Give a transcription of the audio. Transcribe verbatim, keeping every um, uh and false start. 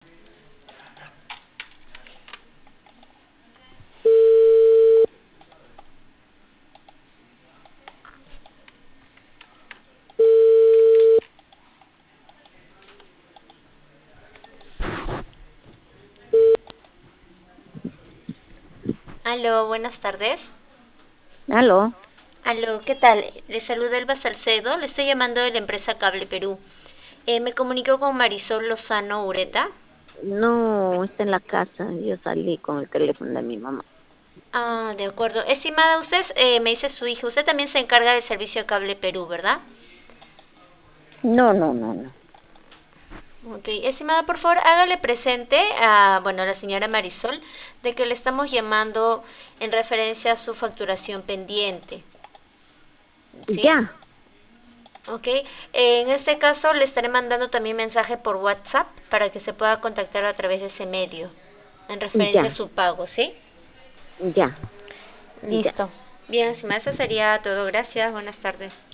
Aló, buenas tardes. Aló, Aló, ¿qué tal? Le saluda Elba Salcedo, le estoy llamando de la empresa Cable Perú. Eh, me comunicó con Marisol Lozano Ureta. no, está en la casa. Yo salí con el teléfono de mi mamá. Ah, de acuerdo. Estimada, usted eh, me dice su hija, usted también se encarga del servicio de Cable Perú, ¿verdad? No, no, no, no. Ok, estimada, por favor, hágale presente a, bueno, a la señora Marisol de que le estamos llamando en referencia a su facturación pendiente, ¿sí? Ya, Ok, eh, en este caso le estaré mandando también mensaje por WhatsApp para que se pueda contactar a través de ese medio en referencia a ya, su pago, ¿sí? ya, ya. Listo. Bien, estimada, eso sería todo. Gracias. Buenas tardes.